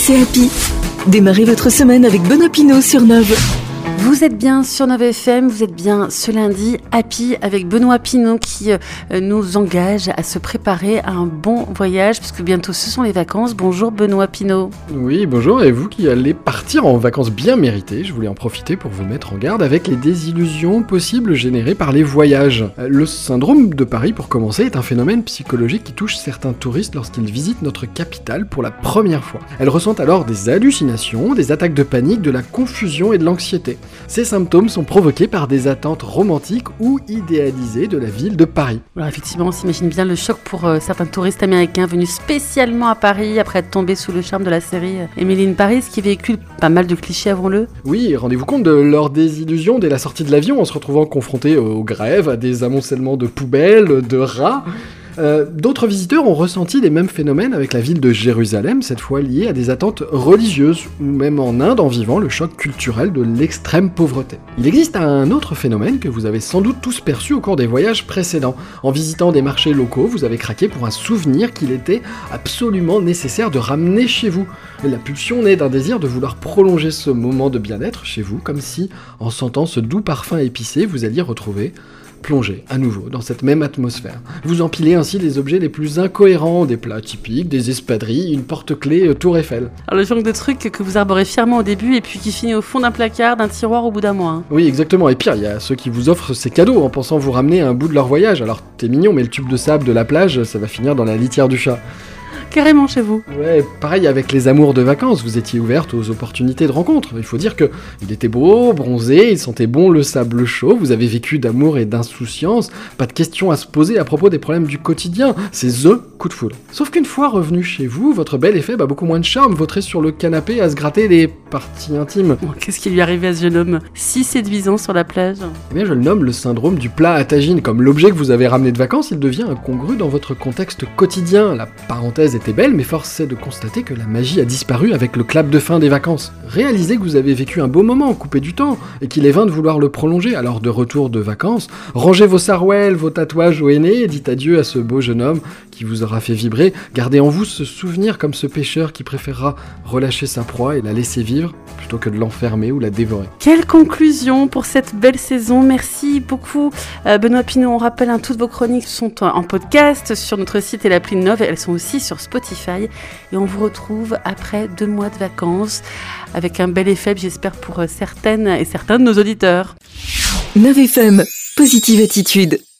c'est Happy. Démarrez votre semaine avec Benoît Pinault sur Nove. Vous êtes bien sur Nove FM, vous êtes bien ce lundi Happy avec Benoît Pinault qui nous engage à se préparer à un bon voyage puisque bientôt ce sont les vacances. Bonjour Benoît Pinault. Oui, bonjour, et vous qui allez partir en vacances bien méritées, je voulais en profiter pour vous mettre en garde avec les désillusions possibles générées par les voyages. Le syndrome de Paris, pour commencer, est un phénomène psychologique qui touche certains touristes lorsqu'ils visitent notre capitale pour la première fois. Elles ressentent alors des hallucinations, des attaques de panique, de la confusion et de l'anxiété. Ces symptômes sont provoqués par des attentes romantiques ou idéalisées de la ville de Paris. Alors effectivement, on s'imagine bien le choc pour certains touristes américains venus spécialement à Paris après être tombés sous le charme de la série Emily in Paris, qui véhicule pas mal de clichés, avouons-le. Oui, rendez-vous compte de leur désillusion dès la sortie de l'avion en se retrouvant confrontés aux grèves, à des amoncellements de poubelles, de rats. D'autres visiteurs ont ressenti les mêmes phénomènes avec la ville de Jérusalem, cette fois liée à des attentes religieuses, ou même en Inde en vivant le choc culturel de l'extrême pauvreté. Il existe un autre phénomène que vous avez sans doute tous perçu au cours des voyages précédents. En visitant des marchés locaux, vous avez craqué pour un souvenir qu'il était absolument nécessaire de ramener chez vous. Mais la pulsion naît d'un désir de vouloir prolonger ce moment de bien-être chez vous, comme si, en sentant ce doux parfum épicé, vous alliez retrouver plongez à nouveau dans cette même atmosphère. Vous empilez ainsi les objets les plus incohérents, des plats typiques, des espadrilles, une porte-clés Tour Eiffel. Alors le genre de truc que vous arborez fièrement au début et puis qui finit au fond d'un placard, d'un tiroir au bout d'un mois. Oui, exactement. Et pire, il y a ceux qui vous offrent ces cadeaux en pensant vous ramener un bout de leur voyage. Alors t'es mignon, mais le tube de sable de la plage, ça va finir dans la litière du chat. Carrément chez vous. Ouais, pareil avec les amours de vacances, vous étiez ouverte aux opportunités de rencontre. Il faut dire que il était beau, bronzé, il sentait bon le sable chaud, vous avez vécu d'amour et d'insouciance, pas de questions à se poser à propos des problèmes du quotidien, c'est THE coup de foudre. Sauf qu'une fois revenu chez vous, votre bel effet a beaucoup moins de charme, vautré sur le canapé à se gratter les parties intimes. Bon, qu'est-ce qui lui arrivait à ce jeune homme si séduisant sur la plage? Eh bien je le nomme le syndrome du plat à tagine, comme l'objet que vous avez ramené de vacances, il devient incongru dans votre contexte quotidien. La parenthèse était belle, mais force est de constater que la magie a disparu avec le clap de fin des vacances. Réalisez que vous avez vécu un beau moment, coupé du temps, et qu'il est vain de vouloir le prolonger. Alors de retour de vacances, rangez vos sarouels, vos tatouages au henné, et dites adieu à ce beau jeune homme qui vous aura fait vibrer. Gardez en vous ce souvenir comme ce pêcheur qui préférera relâcher sa proie et la laisser vivre, plutôt que de l'enfermer ou la dévorer. Quelle conclusion pour cette belle saison. Merci beaucoup Benoît Pinault. On rappelle, toutes vos chroniques sont en podcast sur notre site et l'appli Nove. Elles sont aussi sur Spotify. Et on vous retrouve après 2 mois de vacances avec un bel effet, j'espère, pour certaines et certains de nos auditeurs. Nove FM, positive attitude.